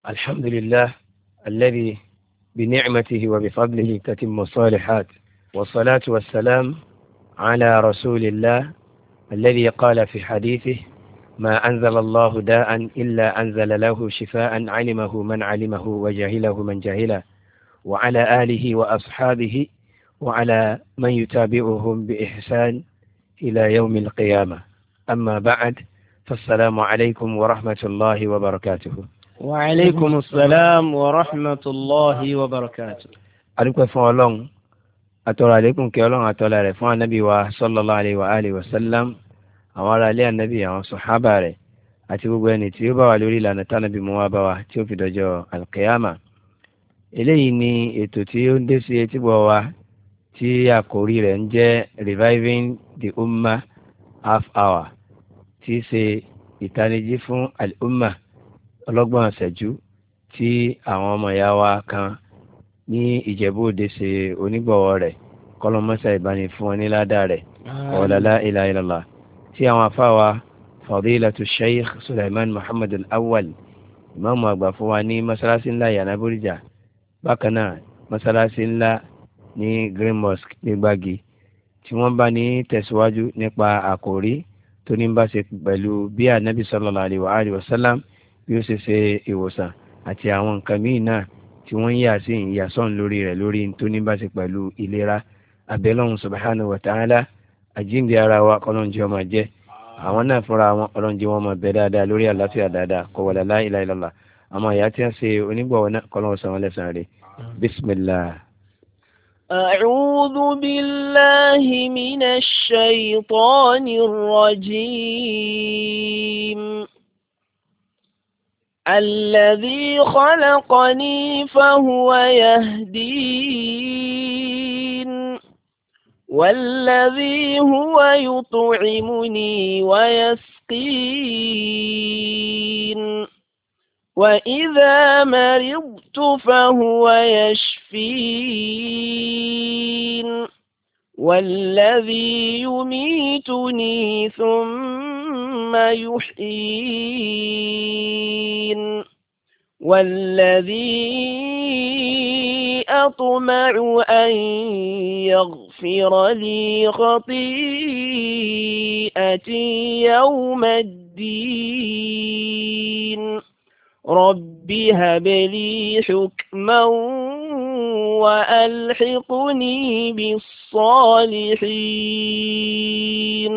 الحمد لله الذي بنعمته وبفضله تتم الصالحات، والصلاة والسلام على رسول الله الذي قال في حديثه: ما أنزل الله داء إلا أنزل له شفاء علمه من علمه وجهله من جهله، وعلى آله وأصحابه وعلى من يتابعهم بإحسان إلى يوم القيامة. أما بعد، فالسلام عليكم ورحمة الله وبركاته. وعليكم السلام ورحمة الله وبركاته. أدوك فولون أتولى عليكم كيولون أتولى رفوان النبي صلى الله عليه وآله وسلم أولا لي النبي وصحابة رẹ̀ àti gbogbo ẹni tí ó bá wà lórí ìlànà tánàbí mú wá bá wa tí ó fi dọjọ́ alqiyama. Eléyìí ni ètò tí ó ń dé sí etígbọ̀ wa tí àkòrí rẹ̀ ń jẹ́ Reviving the Ummah half hour, tí í ṣe ìtanijí fún al-ummah ọlọ́gbọ̀n ìṣẹ́jú tí àwọn ọmọ ìyá wa kan ní Ìjẹ̀bú Òde ṣe onígbọ̀wọ́ rẹ̀. Kọ́lọ́mọ́sá ìbáni fún wọn ní ládàá rẹ̀ la ilaha illallah, tí àwọn afáwa Fadilatu Sheikh Sulaiman Muhammad Al-Awwal, ìmáàmù àgbà fún wa ní masalasi ńlá Yànà Bóríjà, bákan náà masalasi ńlá ní Green Mosque ní Gbági, tí wọ́n bá ní tẹ̀síwájú nípa àkòrí tó ní bá ṣe pẹ̀lú bí Ànábì sallallahu alaihi wa sallam bí ó ṣe ìwòsàn àti àwọn nǹkan míì náà tí wọ́n yà sí ìyàsọ́n lórí rẹ̀ lórí tó ní bá ṣe pẹ̀lú ìlera. Abẹ́lọ́hun subhanahu wa ta'ala, àjíǹde ara wa kọ́lọ́njẹ́ ọmọ jẹ́ àwọn náà fúnra wọn ọlọ́njẹ́ wọn máa bẹ dáadáa lórí àlàáfíà dáadáa kó wọlé la ilaha illallah. àmọ́ ìyá tí wọ́n ṣe onígbọ̀wọ́ náà kọ́lọ́wọ́ sọ wọn lẹ́sàn-án rẹ̀. Bismillah. أعوذ بالله من الشيطان الرجيم. الذي خلقني فهو يهدين، والذي هو يطعمني ويسقين، وإذا مرضت فهو يشفين، والذي يميتني ثم يحيين، والذي أطمع أن يغفر لي خطيئتي يوم الدين. رب هب لي حكما وألحقني بالصالحين.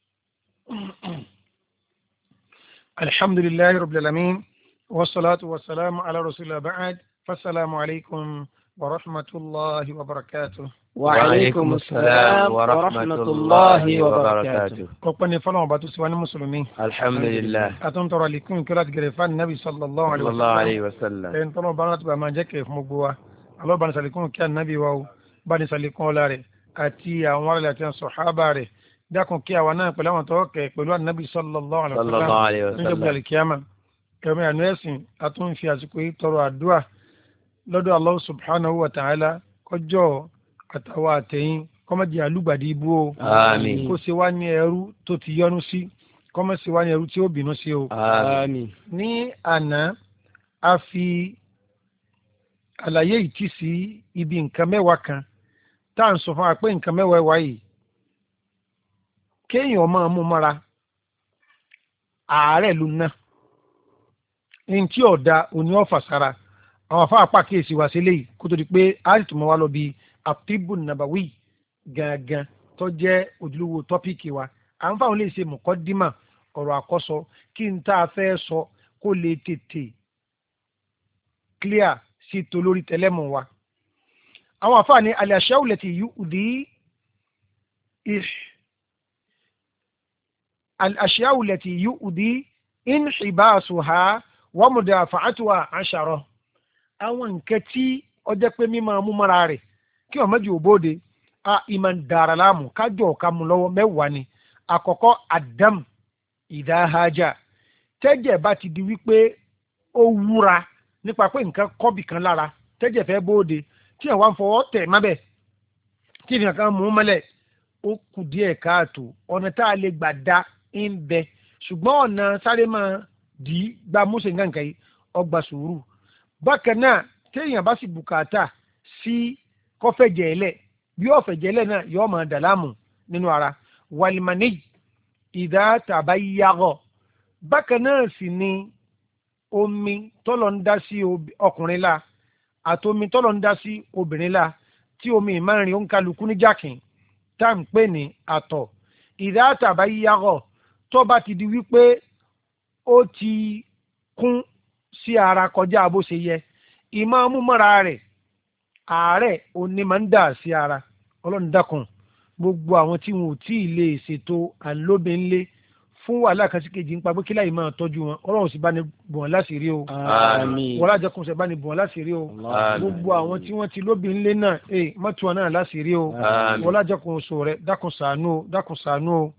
الحمد لله رب العالمين، والصلاة والسلام على رسول الله بعد، فالسلام عليكم ورحمة الله وبركاته. وعليكم السلام ورحمة الله وبركاته. أقبل فلان باتو سواني مسلمين. الحمد لله. أتون ترى لكم كلات جريفان النبي صلى الله عليه وسلم. إن طلعوا بنات بما جاك في مبوا. الله بنا سلكم كان النبي واو بنا سلكم لاري أتي أموال التي الصحابة ري داكم كيا وانا كلام توك كلوا النبي صلى الله عليه وسلم. من قبل القيامة كما ينوسين أتون في أزكوي ترى الدعاء لدو الله سبحانه وتعالى كجو àtàwọn àtẹ̀yìn kọ́mọ̀dé àlùgbàdì ibú o. Àmín. kó ṣe wá ní ẹrú tó ti yọ́nú sí, kọ́mọ̀ ṣe wá ní ẹrú tí ó bínú sí o. Àmín. ní àná a fi àlàyé ìtì sí ibi nǹkan mẹ́wàá kan tá à ń sọ fún wa pé nǹkan mẹ́wàá wáyé kéèyàn máa mú mọ́ra àárẹ̀ ló ná ní tí ọ̀dà òní ọ̀fà sára àwọn afáàpá kéèsì wá sílé yìí kó tó di pé a sì tún mọ́ wá lọ bí àtìbù nàbàwí gangan tó jẹ́ ojúlówó tọ́píìkì wa. à ń fáwọn lè ṣe mọ̀kọ́dímà ọ̀rọ̀ àkọ́sọ kí n tá a fẹ́ sọ kó lè tètè clear sí to lórí tẹlẹ́mù wa. àwọn àfáà ní al-ashya'u allati yu'dhi al-ashya'u allati yu'dhi inhibasuha wa mudafa'atuha 'ashara. àwọn nǹkan tí ó jẹ́ pé mímọ́ amúmọ́ra rẹ̀ kí wọ́n mẹ́jọ òbóde a ìmọ̀ ń dara láàmú kájọ ọ̀ka mu lọ́wọ́ mẹ́wàá ni. àkọ́kọ́ adam ìdáhájà tẹ́jẹ̀ bá ti di wípé ó wúra nípa pé nǹkan kọ́bì kan lára tẹ́jẹ̀ fẹ́ bóde tí wọ́n wá ń fọwọ́ tẹ̀ mábẹ̀ tí ìfihàn kan mú mọ́lẹ̀ ó kù díẹ̀ káàtó. ọ̀nà tá a lè gbà dá ń bẹ ṣùgbọ́n ọ̀nà sáré máa dì í gba múṣe nǹkan yìí ọgbà sùúrù. Bákan náà téèyàn bá sì bùkátà sí kọ́fẹ̀jẹ̀ẹ́lẹ̀ bí ọ̀fẹ̀jẹ̀ẹ́lẹ̀ náà yóò máa dà láàmú nínú ara. Wàlìmánì ìdá tàbáyágọ̀. Bákan náà sì ni omi tọ́lọ̀ ń dá sí ọkùnrin la àtomi tọ́lọ̀ ń dá sí obìnrin la tí omi ìmárìn ó ń kálukú ní jákìn tá à ń pè ní àtọ̀. Ìdá tàbáyágọ̀ tó bá ti di wípé ó ti kún sí ara kọjá bó ṣe yẹ ìmọ̀ amúmọ́ra rẹ̀ àárẹ̀ òní máa ń dà sí ara. Ọlọ́run dákun gbogbo àwọn tí wọn ò tí ì lè ṣètò àlóbìnlé fún wàhálà kan sí kejì ń pa pé kí láì máa tọ́jú wọn Ọlọ́run sì bá ní bùn wọn láṣìírí o. àmín. wọ́n lájẹkùn sì bá ní bùn wọn láṣìírí o. gbogbo àwọn tí wọ́n ti lóbìnlé náà mọ́tò wọn náà láṣìírí o. wọ́n lájẹkùn sọ rẹ̀ dákun ṣàánú o dákun ṣàánú o.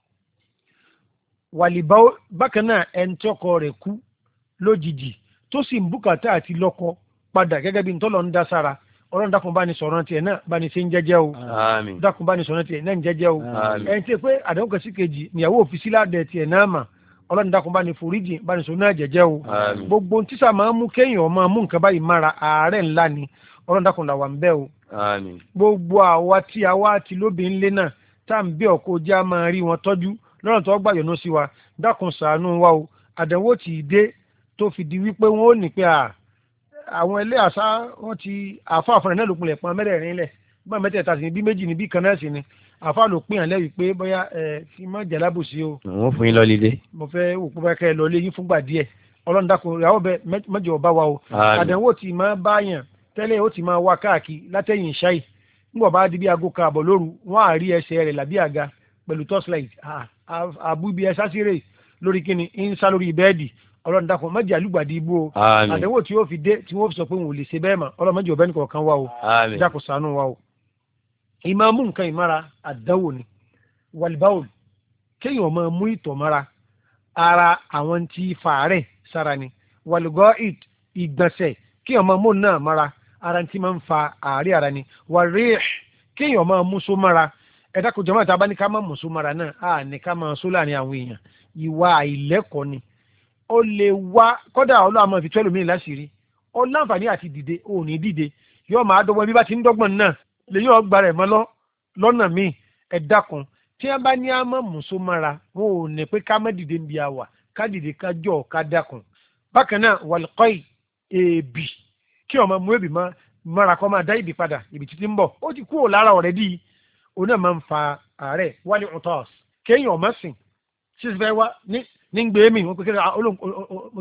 wàlìbá bákan náà ẹni tí ọkọ rẹ̀ kú lójijì tó sì ń bùkátà àti lọ́kọ padà gẹ́gẹ́ bí ntọ́lọ́ ń dá sára Ọlọ́run dákun bá ní sọ̀rọ̀ tiẹ̀ náà bá ní ṣe ń jẹ́jẹ́ o. dákun bá ní sọ̀rọ̀ tiẹ̀ náà ń jẹ́jẹ́ o. ẹni tí pé àdéhùn kan sí kejì níyàwó òfìsí ládẹ tiẹ̀ náà mà Ọlọ́run dákun bá ní foríjì bá ní sọ̀rọ̀ náà jẹ́jẹ́ o. gbogbo tíṣà máa ń mú kéèyàn máa mú nǹkan báyìí mára àárẹ̀ ńlá ni Ọlọ́run dákun là wà ń bẹ̀ o. gbogbo àwa tí àwa ti lóbìnrin lé náà tá à ń bí ọkọ ojú á máa rí wọn tọ́jú lọ́nà tó gbà yọ̀nù sí wa dákun ṣàánú wa o. àdánwò tí ì dé tó fi di wípé wọn ò ní pé àwọn ilé àṣà wọn ti àfa àfọ̀nà náà ló pinlẹ̀ pọn mẹ́rẹ̀ẹ̀rin lẹ̀ bá mẹ́tẹ̀ẹ̀ta sí ni bí méjì ni bí kan náà sí ni àfa ló pín àlẹ́ wípé bóyá fi má jàlábù sí o. wọ́n fún yín lọ lílé. mo fẹ́ òkú bá kẹ́ ẹ lọ lé yín fúngbà díẹ̀ Ọlọ́run dákun ìyàwó bẹ mẹ́jọ ọba wa o. àdánwò tí máa báyàn tẹ́lẹ̀ ó ti máa wá káàkiri látẹ̀yìn ṣáì nígbà bá di bí aago kan àbọ̀ lóru wọ́n á rí ẹsẹ̀ rẹ̀ làbí àga pẹ̀lú torchlight àbúbi ẹ sásírè lórí kíni ń sá lórí bẹ́ẹ̀dì Ọlọ́run dákun má jẹ́ àlùgbàdì ibú o. àdánwò tí yóò fi dé tí wọ́n fi sọ pé wọn ò lè ṣe bẹ́ẹ̀ mọ́ Ọlọ́run má jẹ́ ọ̀bẹ́ni kọ̀ọ̀kan wá o. dákun ṣàánú wa o. ìmáàmù nǹkan ìmára àdánwò ni wàlìbáwò kéèyàn máa mú ìtọ̀ mára ara àwọn tí fàárẹ̀ sára ni wàlùgọ́ ìgbọ̀nsẹ̀ kéèyàn máa mú náà mára ara tí máa ń fa àárẹ̀ ara ni wàrí kéèyàn máa mú só mára ẹ̀dá kò jọmọ́ àtàbá ní ká máa mú só mára náà á ní ká máa só láàrin àwọn èèyàn ìwà àìlẹ́kọ̀ọ́ ni ó lè wá kọ́dà ọlọ́ àmọ́ ìfitọ́ ẹlòmíì láṣìírí ó láǹfààní àti dìde ó ní dìde yóò máa dọ́gbọ́n bí bá ti ń dọ́gbọ́n náà lè yóò gba rẹ̀ mọ́ lọ́nà míì ẹ̀dá kan tí wọ́n bá ní àmọ́ mùsó mára wọn ò ní pé ká má dìde ń bi àwà ká dìde ká jọ ká dákun. bákan náà wàlùkọ́ì èèbì kí ọmọ mú èbì mára kọ́ máa dá ìbì padà ìbì títí ń bọ̀ ó ti kúrò lára ọ̀rẹ́ dì í òun náà máa ń fa àárẹ̀ wálé ọ̀tọ́s kéèyàn ọmọ sìn sísè fẹ́ wá ní gbé mi wọn pé kéde mo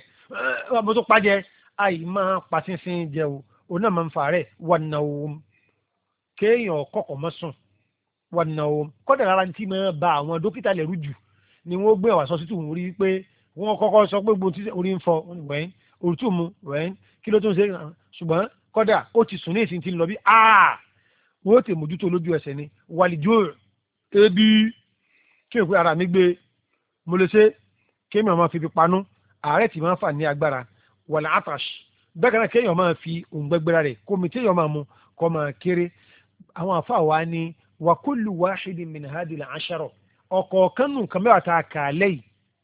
tó pàjẹ́ àì máa pàṣínsìn jẹ o òun náà máa ń fa àárẹ̀ wà náà o kéèyàn kọ̀kọ̀ mọ́ sùn wà náà o kọ́dà rárá tí máa ba àwọn dókítà lẹ́rù jù ni wọ́n gbé àwọn àṣọsítù wọn rí pé wọ́n kọ́kọ́ sọ pé gbogbo tí orí ń fọ wẹ́n òrùtù mu wẹ́n kí ló tó ń ṣe ṣùgbọ́n kọ́dà ó ti sùn ní ìsìn tí ń lọ bí wọ́n ó tè mójútó lójú ẹsẹ̀ ni wàlìjó ebi kí n pé ara mi gbé mo lè ṣe kéèyàn máa fi panú ààrẹ tí máa ń fà ní agbára wàlẹ̀ atash bẹ́ẹ̀ kan náà kéèyàn máa fi òǹgbẹ́gbẹ́ra rẹ̀ kó mi téèyàn máa mu kọ́ máa kéré àwọn àfáà wa ni wa kullu wahidin min hadhihi al-ashara ọ̀kọ̀ọ̀kan nù nǹkan mẹ́wàá tá a kà lẹ́yìn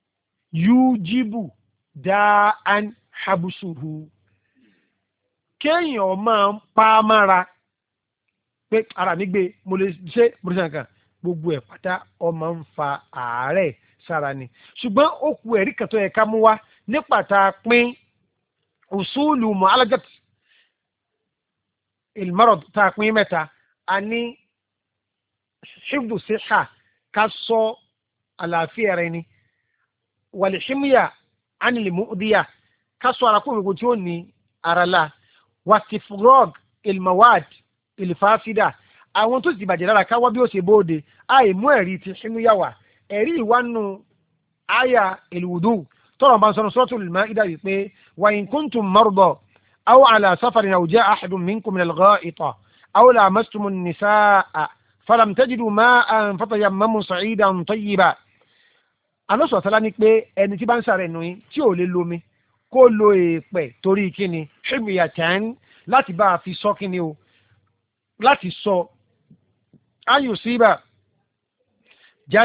yujibu da'an habusuhu kéèyàn máa ń pa mára pé ara mi gbé mo lè ṣe mo lè ṣe nǹkan gbogbo ẹ̀ pátá ó máa ń fa àárẹ̀ sára ni ṣùgbọ́n ó ku ẹ̀rí kan tó yẹ ká mú wá nípa tá a pín usulu mu'alajat ilmarad tá a pín mẹ́ta a ní hifdu siha ká sọ àlàáfíà rẹ ni wàlìṣímíyà ánìlìmúdíyà ká sọ ara kó gbogbo tí ó ní ara la wastifrog ilmawad ilfasida àwọn tó ti bàjẹ́ lára ká wá bí ó ṣe bóde àìmú ẹ̀rí ti ṣímúyàwá ẹ̀rí ìwánu àyà ìlúwùdú tọ́rọ̀ bá ń sọ̀rọ̀ suratul Maida wípé wa in kuntum marda aw ala safarin aw jaa ahadun minkum minal gha'iti aw lamastumun nisaa falam tajidu ma'an fatayammamu sa'idan tayyiba. alọ́sọ̀ tọ́lá ní pé ẹni tí bá ń sàrẹ̀ nù yín tí ò lè lomi kó lo èèpẹ̀ torí kíni himyatan láti bá a fi sọ kíni o láti sọ ayùsíbà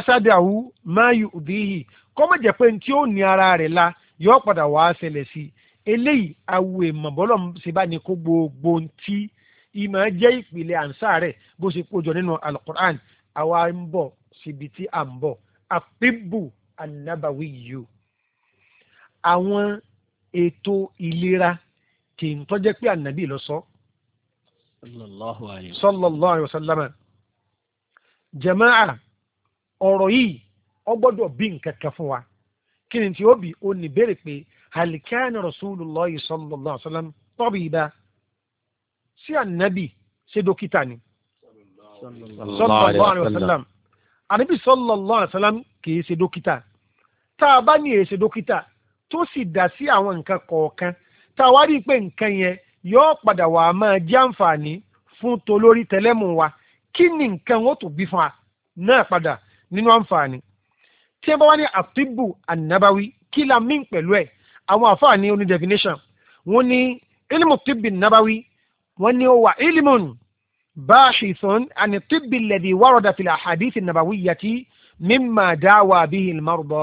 jásádàwù máyù bíhì kọ́mọ̀ jẹ́ pé tí ó ní ara rẹ̀ la yóò padà wá ṣẹlẹ̀ sí eléyìí awo èèmọ̀ bọ́lọ̀ ṣe bá ní kó gbogbo tí ìmọ̀ jẹ́ ìpìlẹ̀ ànsá rẹ̀ bó ṣe kójọ nínú alukur'an àwa ń bọ̀ síbi tí à ń bọ̀ àpébù ànábàwí yìí àwọn ètò ìlera kì í tọ́jẹ́ pé ànábì lọ sọ sallallahu alayhi wa sallam jama'a ọ̀rọ̀ yìí ó gbọ́dọ̀ bí nǹkan kan fún wa kí ni tí ó bí ó ní béèrè pé hal kana rasulullahi sallallahu alayhi wa sallam tabiba sí ànábì ṣe dókítà ni sallallahu alayhi wa sallam ànábì sallallahu alayhi wa sallam kì í ṣe dókítà tá a bá ní èsè dókítà tó sì dá sí àwọn nǹkan kọ̀ọ̀kan tá a wá rí i pé nǹkan yẹn yóò padà wà á máa jẹ́ àǹfààní fún tolórí tẹlẹ́mù wa kí ni nǹkan ó tó bí fún wa náà padà nínú àǹfààní tí ẹ bá wá ní àtìbù ànábáwí kí la mí pẹ̀lú ẹ̀ àwọn àǹfààní oní definition wọ́n ní ilmu tibbi nábáwí wọ́n ní ó wà ilmun báṣìṣàn àni tibbi alladhi warada fil ahadith an-nabawiyyati mimma dawa bihi al-marda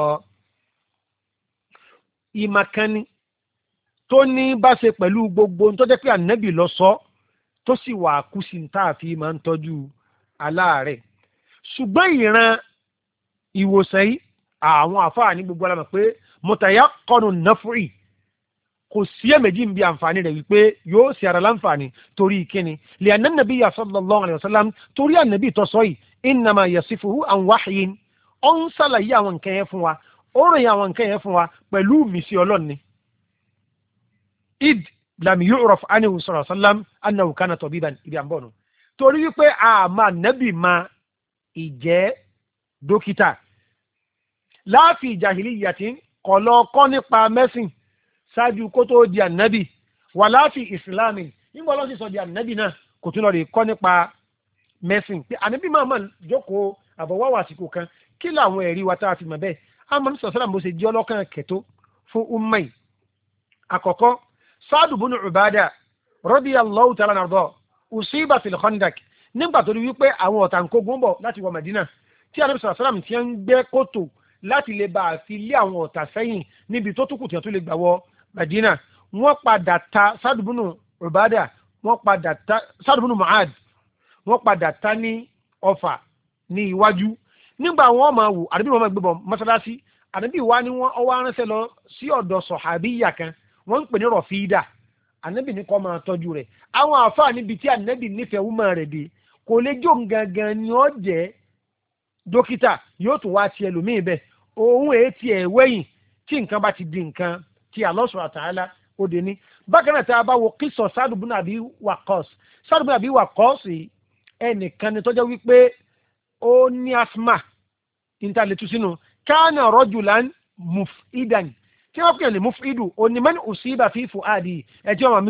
ìmàkánni tó ní bá ṣe pẹ̀lú gbogbo tó jẹ́ pé ànábì lọ sọ tó sì wà kú sí tá a fi máa ń tọ́jú aláàárẹ̀ ṣùgbọ́n ìran ìwòsàn yìí àwọn àfáà ní gbogbo alamọ̀ pé mutayaqqanu naf'i kò sí èméjì ń bí àǹfààní rẹ̀ wípé yóò ṣe ara láǹfààní torí kíni li'anna nabiyya sallallahu alayhi wa sallam torí ànábì tó sọ yìí innama yasifuhu an wahyin ó ń ṣàlàyé àwọn nǹkan yẹn fún wa ó ròyìn àwọn nǹkan yẹn fún wa pẹ̀lú ìmísí ọlọ́ni id lam yu'raf anhu sallallahu alayhi wa sallam annahu kana tabiban ibi àbọ̀nù torí wípé àmà nẹ́bì ma ìjẹ́ dókítà láàfin jahiliyyatin kọ̀lọ́kọ́ nípa mẹ́sìn ṣáájú kó tó di ànábì wà láàfin ìsìláàmì nígbà lọ́sí sọ di ànábì náà kò tún lọ rè kọ́ nípa mẹ́sìn pé ànábì máa jókòó àbọ̀wáwà àsìkò kan kí làwọn ẹ̀rí wa tá a fi mọ̀ bẹ́ẹ̀ àmọ́ ní sọ̀sọ́lá bó ṣe jẹ́ ọlọ́kàn kẹ̀tó fún ummai àkọ́kọ́ Sa'd ibn Ubadah radiyallahu ta'ala anhu usiba fil khandak nígbà tó rí wípé àwọn ọ̀tá ń kógun bọ̀ láti wọ Madina tí Ànábì sallallahu alaihi wasallam ti ń gbẹ́ kòtò láti lè bá a fi lé àwọn ọ̀tá sẹ́yìn níbi tó túkù tí wọ́n tó lè gbà wọ Madina wọ́n padà ta Sa'd ibn Ubadah wọ́n padà ta Sa'd ibn Mu'adh wọ́n padà ta ní ọfà ní iwájú nígbà wọn máa wò àdébí wọn máa gbé bọ̀ mọ́sálásí àdébí wa ni wọ́n ọwọ́ aránṣẹ́ lọ sí ọ̀dọ̀ sọ̀hábíyà kan wọ́n ń pè ní Rọ̀fídà ànábì ní kọ́ máa tọ́jú rẹ̀ àwọn àfáà níbi tí ànábì nífẹ̀ẹ́ wúmọ̀ rẹ̀ dé kò lè jó gangan ni ó jẹ́ dókítà yóò tún wá ti ẹlòmíì bẹ́ẹ̀ òun èé ti ẹ̀ wẹ́yìn tí nǹkan bá ti di nǹkan tí Allah subhanahu wa ta'ala ó dé ní. bákan náà tí a bá wo kíso Sa'd ibn Abi Waqqas Sa'd ibn Abi Waqqas ẹnìkan ni tọ́jọ́ wípé ó ní asma ìntàlẹ́tù sínú kana rajulan muf'idan tí wọ́n pè ní mufidu onímọ̀ni usiba fi fuadi ẹjọ́ ọmọ mi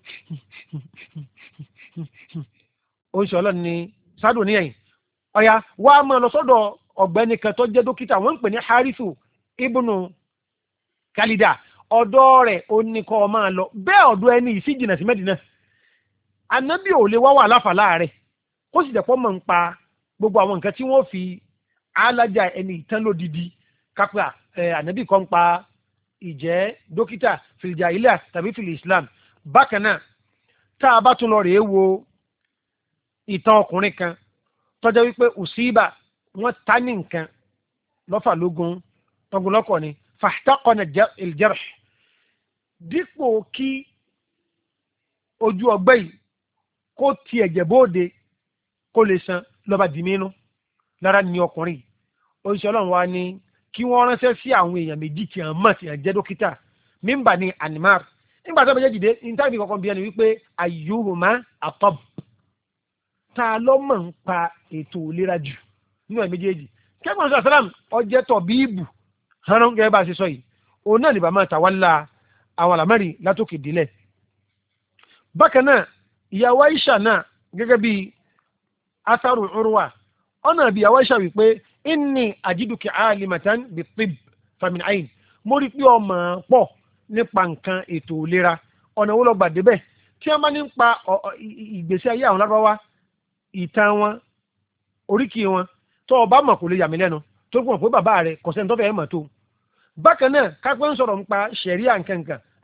oṣù ọlọ́run ni sádùn níyẹn ọ̀yà wà á máa lọ sọ́dọ̀ ọ̀gbẹ́ni kan tó jẹ́ dókítà wọ́n ń pè ní Harithu ibnu Kalida ọ̀dọ̀ rẹ̀ oníkọ́ máa lọ bẹ́ẹ̀ ọ̀dọ̀ ẹni yìí sì jìnnà sí Mẹ́dínà ànábì ò lè wá wà láfàlà rẹ̀ kó sì dẹ̀pọ̀ mọ̀ ń pa gbogbo àwọn nǹkan tí wọ́n fi alájà ẹni ìtàn lódìdí kápẹ́ ànábì kan pa ìjẹ́ dókítà fìlìjà ilẹ̀ tàbí fìlì Islam bákan náà tá a bá tún lọ rèé wo ìtàn ọkùnrin kan tọ́jọ́ wípé usiba wọ́n ta ní nǹkan lọ́fà lógún tọ́gùnlọ́kọ̀ ni fahtaqana al-jarh dípò kí ojú ọgbẹ́ yìí kó ti ẹ̀jẹ̀ bóde kó lè san lọ́ba dìmínú lára ní ọkùnrin oṣìṣẹ́ ọlọ́run wa ní kí wọ́n ránṣẹ́ sí àwọn èèyàn méjì tí wọ́n mọ̀ tí wọ́n jẹ́ dókítà mímbà ní animar nígbà tó bẹ́jẹ́ dìde ìntàbí kọ̀ọ̀kan bí ẹni wípé ayyuhuma atab ta ló mọ̀ ń pa ètò ìlera jù nínú ẹ̀ méjèèjì kẹ́gbọ́n sọ sálàm ọjẹ́ tọ̀ bíìbù hàn gẹ́gẹ́ bá a ṣe sọ yìí òun náà lè bá máa tàwálà àwọn àlámẹ́rì látòkè délẹ̀ bákan náà ìyàwó Aisha náà gẹ́gẹ́ bí asaru urwa ọ̀nà bí ìyàwó Aisha wípé inni ajiduki alimatan bitib famin ayin mo rí pé ọmọ pọ̀ nípa nǹkan ètò ìlera ọ̀nà wo lọ gbà débẹ̀ tí wọ́n bá ní pa ìgbésí ayé àwọn lábáwá ìtàn wọn oríkì wọn tó o bá mọ̀ kò lè yà mí lẹ́nu tó gbọ́n pé bàbá rẹ̀ kò sẹ́ni tó fẹ́ mọ̀ tó bákan náà kápẹ́ ń sọ̀rọ̀ nípa ṣẹ̀ríà nkankan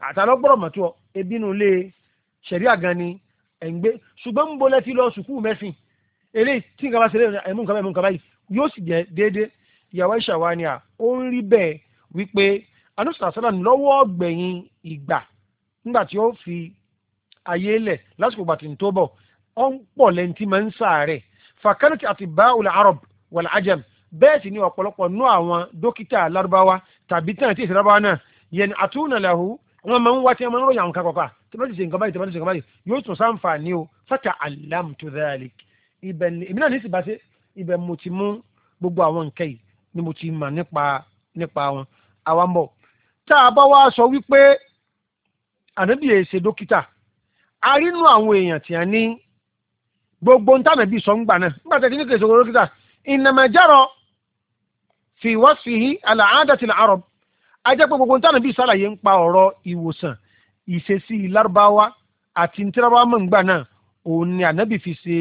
àtàlọ́gbọ́rọ̀ mọ̀tò ebi nù lé ṣẹ̀ríà gan ni ẹ̀ ń gbé ṣùgbọ́n ń bolẹ́ ti lọ sùkúù mẹ́sìn eléyìí tí nǹkan bá ṣe ẹ̀mú nǹkan báyìí yóò sì jẹ́ déédéé ìyàwó ìṣàwá ni ó ń rí bẹ́ẹ̀ wípé anúṣà sọ́dà lọ́wọ́ gbẹ̀yìn ìgbà nígbà tí ó fi ayé lẹ̀ lásìkò gbàtí tó bọ̀ ó ń pọ̀ lẹ́ntì máa ń sàárẹ̀ fàkàrìtì àti báwùlà arab wal ajam bẹ́ẹ̀ sì ni ọ̀pọ̀lọpọ̀ nú àwọn dókítà lárúbáwá tàbí tán tí ìṣẹ́ lárúbáwá náà yẹn àtúnà làhù wọn máa ń wá tí wọn máa ń ròyìn àwọn kan kọ̀ọ̀kan tí wọ́n ti ṣe nǹkan báyìí tí wọ́n ti ṣe nǹkan báyìí yóò tún sáǹfààní o fata alamtu dhalik ibẹ̀ ni èmi náà ní ìsìnbá ṣe ibẹ̀ mo ti mú gbogbo àwọn nǹkan yìí ni mo ti mọ̀ nípa wọn àwọn bọ̀ tá a bá wá sọ wípé ànábì èsè dókítà a rí nú àwọn èèyàn tí a ní gbogbo ntànàbí sọ ń gbà náà nígbà tí a ti ní kèsè dókítà innama jara fi wasfihi ala aadati al-arab ajẹ́ pé gbogbo ntànàbí sàlàyé ń pa ọ̀rọ̀ ìwòsàn ìṣesí lárúbáwá àti ntìrọ̀bá mọ̀ ń gbà náà òun ni ànábì fi ṣe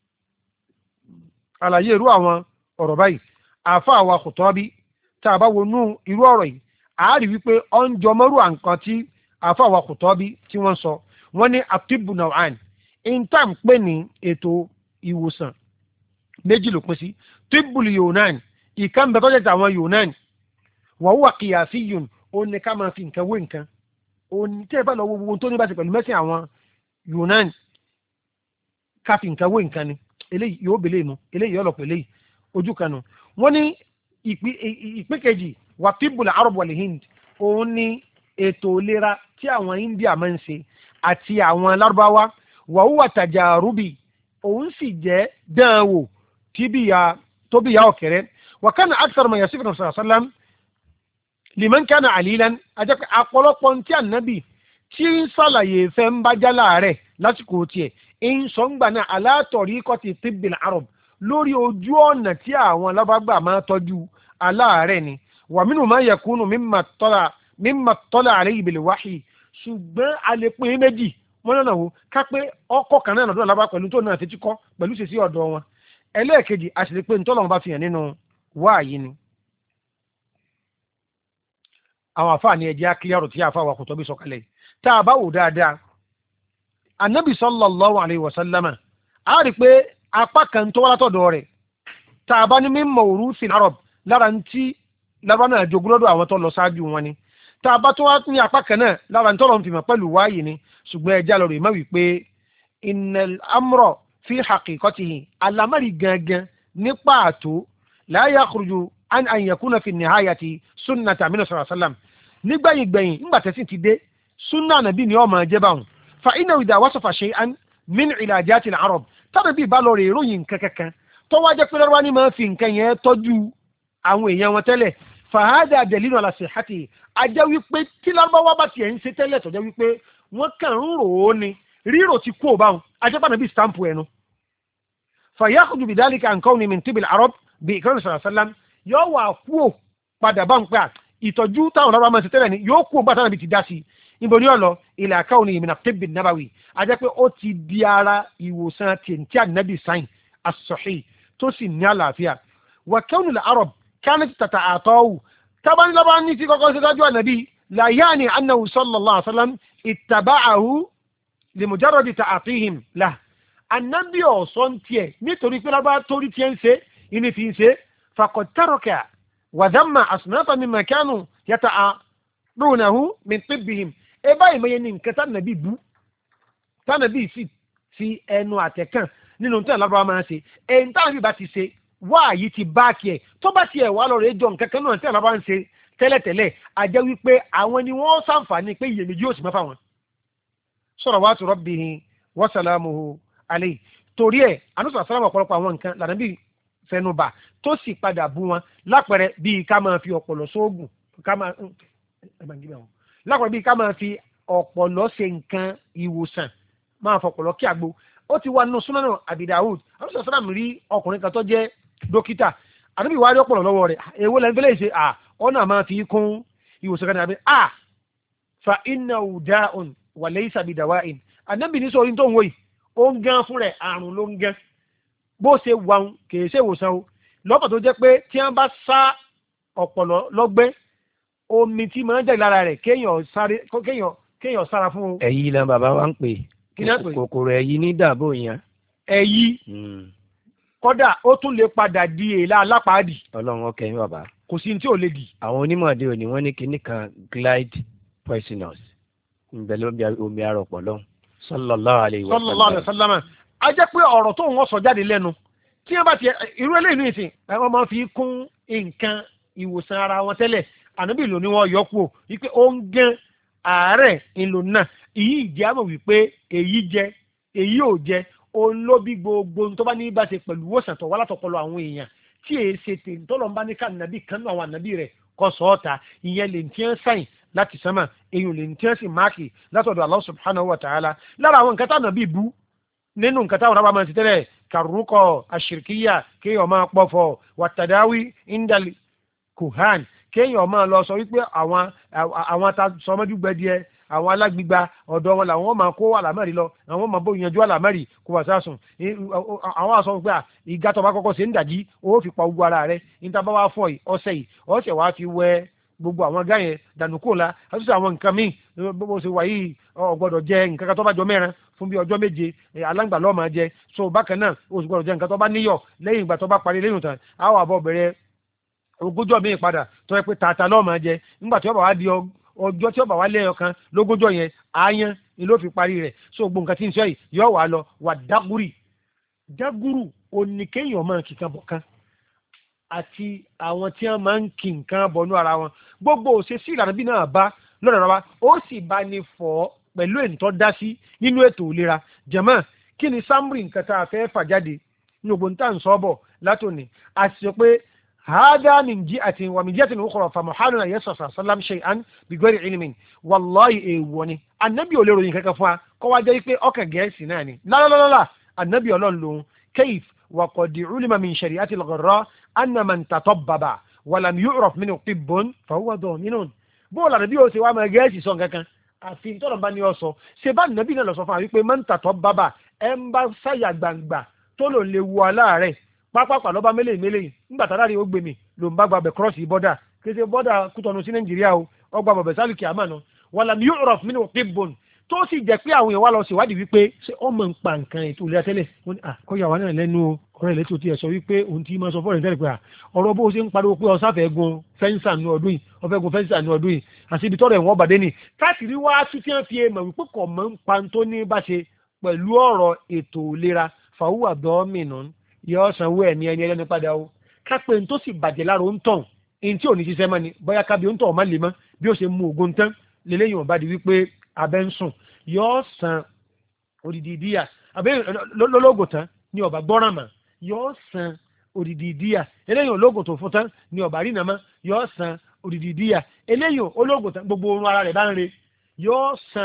àlàyé irú àwọn ọ̀rọ̀ báyìí àfa àwa Khuttabi tá a bá wọnú irú ọ̀rọ̀ yìí a rí wípé ọ ń jọmọ́rú àǹkan tí àfa àwa Khuttabi tí wọ́n sọ wọ́n ní atibbu naw'an intam pé ní ètò ìwòsàn méjì ló pín sí tibbul yunan ìkan bẹ tọ́jà àwọn yunan wa huwa qiyasiyyun ó ní ká máa fi nǹkan wé nǹkan ó ní tẹ́ ẹ bá lọ wo gbogbo tó ní bá ṣe pẹ̀lú mẹ́sìn àwọn yunan ká fi nǹkan wé nǹkan ni eléyìí yóò bèlè mu eléyìí yóò lọ pẹ̀lú eléyìí ojú kan nù wọ́n ní ìpín kejì wà tibbul arab wal hind òun ní ètò ìlera tí àwọn India máa ń ṣe àti àwọn lárúbáwá wa huwa tajarubi òun sì jẹ́ dánwò tó bí ya ọ̀kẹ́rẹ́ wa kana akthar ma yasifu sallallahu alaihi wasallam liman kana alilan ajẹ́ àpọ̀lọpọ̀ tí ànábì tí ń sàlàyé fẹ́ ń bá jálá rẹ̀ lásìkò tiẹ̀ ń sọ ń gbà náà ala tariqati tibbil arab lórí ojú ọ̀nà tí àwọn alábàgbà máa tọ́jú aláàárẹ̀ ni wa minhu ma yakunu mimma tala alayhi bil wahyi ṣùgbọ́n alẹ́pin méjì wọ́n lọ́nà wo ká pé ọkọ̀ kan náà lọ́dún alábà pẹ̀lú tó náà tẹ́tí kọ́ pẹ̀lú ṣe sí ọ̀dọ̀ wọn ẹlẹ́ẹ̀kejì àṣìlẹ̀ pé ntọ́lọ́wọ́n bá fi hàn nínú wáàyí ni. àwọn àfáà ní ẹjẹ́ akíyàrò tí àfáà wà Khuttabi sọ̀kalẹ̀ tá a bá wò dáadáa anabi sallallahu alayhi wa sallama a rí pé apá kan tó wá látọ̀dọ̀ rẹ̀ tá a bá ní min mawruthil arab lára ń tí lára náà jogún lọ́dọ̀ àwọn tó lọ ṣáájú wọn ni tá a bá tó wá ní apá kan náà lára ń tọ́lọ̀ ń fi mọ̀ pẹ̀lú wáyé ni ṣùgbọ́n ẹja lọ rè má wí pé innal amra fi haqiqatihi alamari gangan nípa àtó la yakhruju an yakuna fi nihayati sunnata min sallallahu alaihi wasallam nígbẹ̀yìn nígbà tẹ́sí ti dé sunna nàbí ni ó máa jẹ́ báwọn fa inna idha wasafa shay'an min ilajati al-arab tàbí bá lọ rè ròyìn kankan tó wá jẹ́ pé lọ́wọ́ ni máa fi nǹkan yẹn tọ́jú àwọn èèyàn wọn tẹ́lẹ̀ fàhádà dalilu ala sihhati ajẹ́ wípé tí lárúbáwá bá tiẹ̀ ń ṣe tẹ́lẹ̀ tó jẹ́ wípé wọ́n kàn ń rò ó ni rírò ti kú òbáwọn ajẹ́pàdé bíi stamp ẹnu. fàyàkùdù bidhalika an kawni min tibil arab bí ìkànnì sallallahu alaihi wasallam yóò wà kú ò padà bá ń pẹ́ à ìtọ́jú táwọn lárúbáwá máa ṣe tẹ́lẹ̀ ni yóò kú òbá tánàbí ti dá sí i níbo ni ó lọ ila kawni min at-tibb an-nabawi ajẹ́ pé ó ti di ara ìwòsàn tìǹtì ànábì sáyìn as-sahih tó sì ní àlàáfíà wa kawni al-arab kanat tata'atawu tabani labani ti kọ́kọ́ ṣe dájú ànábì la yani annahu sallallahu alaihi wasallam ittaba'ahu limujarradi ta'atihim la ànábì ọ̀sán tiẹ̀ nítorí pé lábá torí tiẹ̀ ń ṣe ìní fi ń ṣe faqad taraka wa dhamma asnafa mimma kanu yata'adunahu min tibbihim ẹ báyìí mọ yẹn ní nǹkan tánàbí bú tánàbí sì fi ẹnu àtẹ̀kàn nínú tí àlábà máa ṣe ẹ̀yìn tánàbí bá ti ṣe wáàyí ti bá tiẹ̀ tó bá tiẹ̀ wà lọ́rọ̀ ẹjọ́ nǹkan kan náà tí àlábà ń ṣe tẹ́lẹ̀tẹ́lẹ̀ àjẹ́ wípé àwọn ni wọ́n sàǹfààní pé iyèméjì yóò sì mẹ́fà wọn. salawatu rabbihi wa salamuhu alayhi torí ẹ̀ anúṣà sálámù ọ̀pọ̀lọpọ̀ àwọn nǹkan lànàbí fẹnubà tó sì padà bú wọn lápẹẹrẹ bíi ká máa fi ọ̀pọ̀lọ sóògùn lápẹẹrẹ bíi ká máa fi ọ̀pọ̀lọ ṣe nǹkan ìwòsàn máa fọ̀pọ̀lọ kí àgbo ó ti wà nínú súnánù Abi Dawud anúṣà sálámù rí ọkùnrin kan tó jẹ́ dókítà àdúgbò ìwádìí ọ̀pọ̀lọ lọ́wọ́ rẹ̀ èwo lẹ́nu fẹ́lẹ́ ṣe ọ̀nà máa fi kún ìwòsàn kan nàbí fa innahu da'un wa laysa bidawa'in ànábì ní sọ̀rọ̀ tó ń wòye ó ń gán fún rẹ̀ àrùn ló ń gán bó ṣe wà ń kìí ṣe ìwòsàn o lọ́pọ̀ tó jẹ́ pé tí wọ́n bá sá ọ̀pọ̀lọ lọ́gbẹ́ omi tí máa ń jáde lára rẹ̀ kéèyàn kéèyàn sára fún o. ẹ̀yí la bàbá wa ń pè. kí ni a pè? kòkòrò ẹ̀yí ní dàbò yẹn. ẹ̀yí kódà ó tún lè padà di èélá alápàádì. ọlọ́run ọkẹ́ yín bàbá. kò sí ní tí ò lè di. àwọn onímọ̀ òde òní wọ́n ní kinní kan glide poisonous ìbẹ̀lẹ̀ omi arọ̀pọ̀ lọ́hùn. sallallahu alaihi wasallam. a jẹ́ pé ọ̀rọ̀ tó ń wọ́n sọ jáde lẹ́nu tí wọ́n bá ti irú eléyìí ní ìsìn wọ́n máa fi kún nǹkan ìwòsàn ara wọn tẹ́lẹ̀ ànábì ló ní wọ́n yọ kú o wípé ó ń gán àárẹ̀ ńlò náà èyí ìjẹ́ àmọ̀ wípé èyí jẹ èyí ò jẹ òun ló bí gbogbo tó bá ní bá ṣe pẹ̀lú ìwòsàn tó wá látọpọlọ àwọn èèyàn tí èyí ṣe tè tọ́lọ̀ ń bá ní kànábì kanú àwọn ànábì rẹ̀ kọ́ sọ́ọ̀ta ìyẹn lè tí ń sáyìn láti sánmà èyí lè tí ń sì máàkì látọ̀dọ̀ Allah subhanahu wa ta'ala lára àwọn nǹkan táwọn ànábì bú nínú nǹkan táwọn rábà máa ti tẹ́lẹ̀ kàrúkọ àṣìríkíyà kéèyàn máa pọ̀fọ̀ wàtàdáwí indali kuhan kéèyàn máa lọ sọ wípé àwọn sọmọdúgbẹdìẹ àwọn alágbígba ọ̀dọ̀ wọn làwọn máa kó àlámẹ́rì lọ àwọn máa bó yanjú àlámẹ́rì kó wà sásùn àwọn àṣọ wípé ìgá tó bá kọ́kọ́ ṣe ń dàjí ó fi pa gbogbo ara rẹ̀ níta bá wá fọ ọ̀sẹ̀ yìí ọ̀sẹ̀ wàá fi wẹ gbogbo àwọn gá yẹn dànù kó la àtúnṣe àwọn nǹkan míì bó ṣe wà yìí o gbọ́dọ̀ jẹ nǹkan kan tó bá jọ mẹ́rin fún bí ọjọ́ méje aláǹgbà lọ́ọ́ máa jẹ so bákan náà o sì gbọ́dọ̀ jẹ nǹkan tó bá níyọ̀ lẹ́yìn ìgbà tó bá parí lẹ́yìn tán àwọn àbọ̀ bẹ̀rẹ̀ ogójọ́ míì padà tó yẹ pé tààtà lọ́ọ́ máa jẹ nígbà tí ó bá wá di ọjọ́ tí ó bá wá lẹ́yìn kan lógójọ́ yẹn àáyán ni ló fi parí rẹ̀ so gbogbo nǹkan tí ń sọ yìí yọ wà lọ wà dágúrù oníkéèyàn máa kíkan bọ̀ kan àti àwọn tí wọ́n máa ń kí nǹkan bọnú ara wọn gbogbo òṣèṣì ìlànà bí náà bá lọ́dọ̀ rárá ó sì bá ní fọ́ pẹ̀lú èntọ́ dá sí nínú ètò ìlera jẹ̀mọ́ kí ni sámúrì nǹkan tá a fẹ́ fà jáde ní ògbón tá à ń sọ bọ̀ látòní a sì sọ pé hada min ji'atin wa min ji'atin ukhra fa muhalun yasasa sallam shay'an bi ghairi ilmin wallahi èèwọ̀ ni annabi ò lè ròyìn kankan fún wa kó wá jẹ́ pé ọkàn gẹ̀ẹ́sì náà ni lálálálá annabi ọlọ́run lòun kayf wa qad ulima min shari'ati al-gharra anna man tatabbaba wa lam yu'raf minhu tibbun fa huwa daminun bó la nabi ó ṣe wá máa gẹ̀ẹ́sì sọ kankan àfi tọ́lọ̀ bá ní ọ sọ ṣe bá nàbí náà lọ sọ fún wa wípé man tatabbaba ẹ̀ ń bá sáyà gbangba tó lò lè wu aláàárẹ̀ pápápá lọ́ba mélèé nígbà tá láre ó gbé mi ló ń bá gba bẹ̀ kírọ́ọ̀sì bọ́dà kéde bọ́dà Kútọ̀nù sí Nàìjíríà o ọgbà bọ̀bẹ̀ sálùkì àmàna wàlàm yu'raf minhu tibbun tó sì jẹ́ pé àwọn èèyàn wá lọ ṣèwádìí wípé ṣé ọmọ ń pa nǹkan ètò ìlera tẹ́lẹ̀ wọ́n ní kọ́yà wà náà lẹ́nu ọ̀rẹ́ ilẹ̀ tó ti ẹ̀ sọ wípé òun ti máa sọ fọ́ọ̀rẹ́ tẹ́lẹ̀ pé ọ̀rọ̀ bó ṣe ń pariwo pé ọ̀sáfẹ́ gun fẹ́ǹsà ní ọdún yìí ọ̀fẹ́ gun fẹ́ǹsà ní ọdún yìí àti ibi tọ́rọ̀ ẹ̀wọ̀n bàdé ni káàkiri wá tún tí wọ́n fi mọ̀ wípé kò mọ̀ ń pa tó ní bá ṣe pẹ̀lú ọ̀rọ̀ ètò ìlera fàwùwà dọ́ọ̀mìnà yọ sanwó ẹ̀mí ẹni ẹlẹ́ni padà o kápẹ́ ní tó sì bàjẹ́ lára ó ń tàn ní tí ò ní ṣiṣẹ́ mọ́ ni bóyá kábí ó ń tàn ọ́ má lè mọ́ bí ó ṣe mú ogun tán lélẹ́yìn ọ̀bá di wípé abẹ́ ń sùn yọ san odidi díà abẹ́ lọ́lọ́gò tán ni ọ̀bá gbọ́ràn mọ́ yọ san odidi díà eléyìn ológun tó fún tán ni ọ̀bá rí nàmọ́ yọ san odidi díà eléyìn ológun tán gbogbo orun ara rẹ̀ bá ń re yọ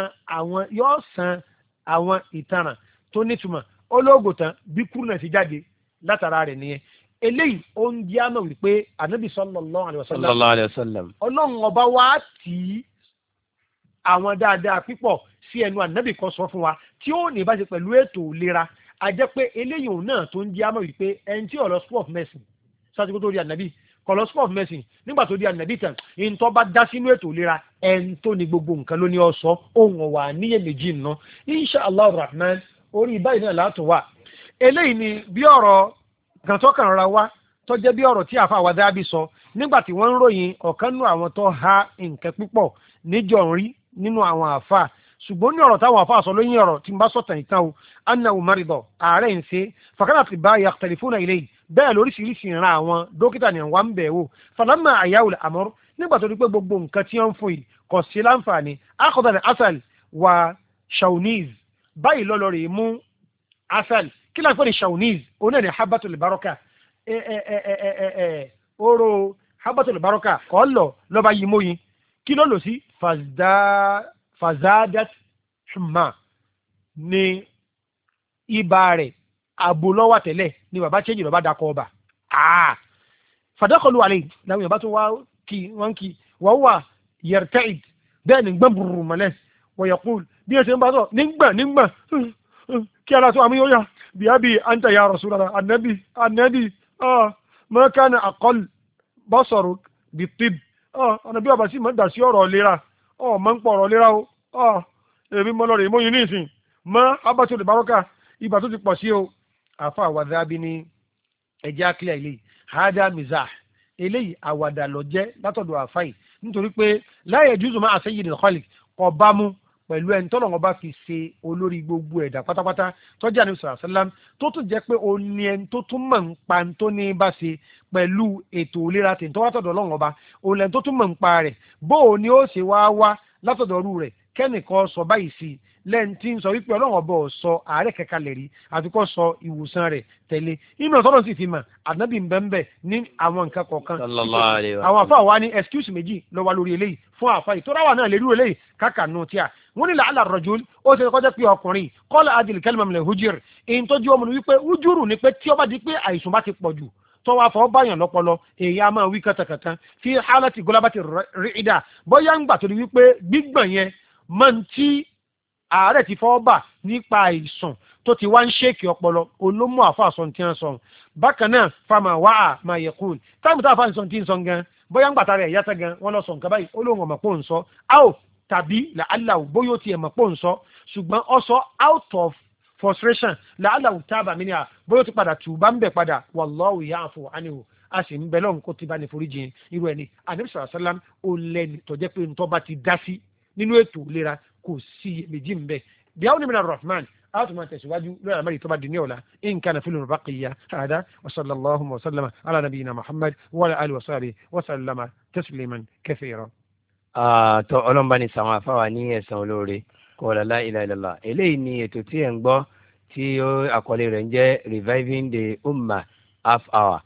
san àwọn ìtanràn tó nítumọ̀ ológun tán bí kúrú náà ti jáde látara rẹ̀ nìyẹn eléyìí ó ń jẹ́ àmọ́ wípé ànábì sallallahu alaihi wasallam ọlọ́run ọba wa tì í àwọn dáadáa pípọ̀ sí ẹnu ànábì kan sọ fún wa tí ó ní bá ṣe pẹ̀lú ètò ìlera a jẹ́ pé eléyìí òun náà tó ń jẹ́ àmọ́ wípé ẹni tí ọ̀lọ́ school of medicine sátìkú tó di ànábì kọ̀lọ́ school of medicine nígbà tó di ànábì tán ìntọ́ bá dá sínú ètò ìlera ẹni tó ní gbogbo nǹkan ló ní ọ sọ ohun ọ̀wà níyèméjì nù insha Allah rahman orí báyìí náà látò wà eléyìí ni bí ọ̀rọ̀ gàntọ́kàn ra wá tó jẹ́ bí ọ̀rọ̀ tí àfa Wadhabi sọ nígbà tí wọ́n ń ròyìn ọ̀kan nínú àwọn tó ha nǹkan púpọ̀ níjọ rí nínú àwọn àfa ṣùgbọ́n ní ọ̀rọ̀ táwọn àfa sọ lóyìn ọ̀rọ̀ tí n bá sọ̀tàn ìtàn o annahu marido ààrẹ ń ṣe fàkàrà ti bá yakhtalifuna ilayhi bẹ́ẹ̀ lóríṣiríṣi ìran àwọn dókítà ní àwọn ń bẹ̀ wò falamma ayahu al-amr nígbà tó di pé gbogbo nǹkan tí wọ́n ń fún yìí kò sí láǹfààní akhadha al-asal wa shauniz báyìí lọ́lọ́rì mú asal kí láǹfẹ́ ní shauniz òun náà ní habatul baraka oró habatul baraka kọ́ lọ lọ́ba yìí móyin kí ló lò sí fazadat humma ní ibà rẹ̀ àbò lọ́wọ́ tẹ́lẹ̀ ní bàbá chẹ́jì lọ́ba dakọ̀ ọba fàdákọ̀lù àlẹ́ làwọn èèyàn bá tún wọ́n kí wọ́n wà yarta'id bẹ́ẹ̀ ní gbọ́n burú mọ́lẹ̀ wọ́n yaqul bí ẹ ṣe ń bá sọ nígbà kí ara tó àmì yóò yá bí a bí anta ya Rasulullah annabi ma kana aqall basaruk bi tib ọ̀nà bí ọba sí mọ́ dà sí ọ̀rọ̀ lera mọ́ ń pọ̀ ọ̀rọ̀ lera o èmi mọ́ lọ́rọ̀ ìmọ̀yìn ní ìsìn mọ́ abáṣọ ìbárọ́kà ibà tó ti pọ̀ sí o àfa àwàdàbí ni ẹ̀jẹ̀ akílẹ̀ ilé hada mizah eléyìí àwàdà lọ jẹ́ látọ̀dọ̀ àfáì nítorí pé la yajuzu ma'a sayyidil khaliq kò bá mu pẹ̀lú ẹni tọ́lọ̀ wọn bá fi ṣe olórí gbogbo ẹ̀dá pátápátá tọ́jà ní sàrà sálám tó tún jẹ́ pé ó ní ẹni tó tún mọ̀ ń pa tó ní bá ṣe pẹ̀lú ètò ìlera tèmi tó wá tọ̀dọ̀ ọlọ́run ọba òun lẹ́ni tó tún mọ̀ ń pa rẹ̀ bó o ní ó ṣe wá látọ̀dọ̀ ọrú rẹ̀ kẹ́nìkan sọ báyìí sí i lẹ́yìn tí ń sọ wípé ọlọ́run ọba ò sọ àárẹ̀ kẹka lẹ̀ rí àti kó sọ ìwòsàn rẹ̀ tẹ̀lé inú ọ̀sọ́dọ̀ sì fi mà ànábì bẹ́ẹ̀ ní àwọn nǹkan kọ̀ọ̀kan àwọn àfa wa ní excuse méjì lọ wá lórí eléyìí fún àfa yìí tó ráwà náà lè rí eléyìí káka nù tíà wọ́n ní làálà rajul ó ṣe kọjá pé ọkùnrin kọ́lá adìl kẹlẹ́mà mílẹ̀ hujir èyí tó jẹ́ ọmọ wípé hujuru ni pé tí ó bá di pé àìsùn bá ti pọ̀ jù tọ́wọ́ afọ́ báyàn lọ́pọlọ èyí a máa wí kàtàkàtà fi hálàtì gọlábàtì ríìdà bóyá ń gbà tó di wípé gbígbọ̀n yẹn máa ń tí ààrẹ ti fọ́ bà nípa àìsàn tó ti wá ń ṣèkì ọpọlọ olómú àfàsọ tí wọ́n sọ bákan náà fama wà á máa yẹ kúl táìmù tá a fà ń sọ tí ń sọ gan bóyá ń gbà tara ẹ̀ yàtọ̀ gan wọ́n lọ sọ nǹkan báyìí olóhùn ọmọ pò ń sọ áò tàbí làálàó bóyá ó ti ẹ̀ mọ̀ pò ń sọ ṣùgbọ́n ọ sọ out of frustration làálàó tábà mí ni à bóyá ó ti padà tù bá ń bẹ̀ padà wallahu ya'fu anhu a sì ń bẹ lọ́run kó ti bá ní foríjì irú ẹni ànábì sallallahu alaihi wasallam ó lẹ́ni tó jẹ́ pé ntọ́ bá ti dá sí nínú ètò ìlera kò sí méjì ń bẹ bí àwọn onímọ̀ rahman a tún máa tẹ̀síwájú lórí àmàlì tó bá di ní ọ̀la in kana fil baqiya hada wa sallallahu wa sallama ala nabiyyina muhammad wa ala alihi wa sahbihi wa sallama tasliman kathira. tọ́ ọlọ́mọba ní sàwọn afáwà ní ẹ̀sán olóore kọ́ọ̀lá la ilaha illallah eléyìí ni ètò tí ẹ̀ ń gbọ́ tí àkọlé rẹ̀ ń jẹ́ reviving the ummah half hour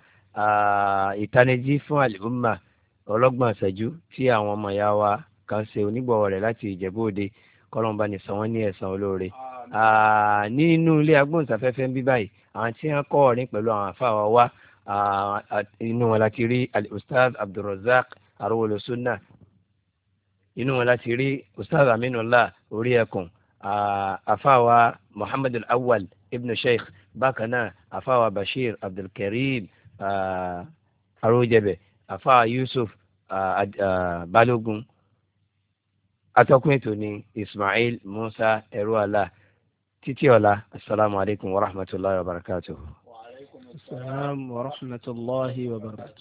ìtanijí fún al-ummah ọlọ́gbọ̀n ṣẹ́jú tí àwọn ọmọ ìyá wa kan ṣe onígbọ̀wọ́ rẹ̀ láti Ìjẹ̀bú-Òde kọ́lọ́mbà ní san wọ́n ní ẹ̀san olóore. nínú ilé agbóhùnsáfẹ́fẹ́ ń bí báyìí àwọn tí wọ́n kọ́ ọ̀rìn pẹ̀lú àwọn àfáà wa inú wọn láti rí al-ustaz Abdulrazak Arówólò Sunnah, inú wọn láti rí ustaz Aminullah orí ẹkùn, àfáà wa Muhammad al-Awwal ibn Sheikh, bákan náà àfáà wa Bashir Abdulkareem Arójẹbẹ, àfáà Yusuf Balógun, atọ́kùn ètò ní Ismail Musa Ẹrúọlá. títí ọ̀la, assalamu alaikum wa rahmatullahi wa barakatuh. Wa alaikum assalam wa rahmatullahi wa barakatuh.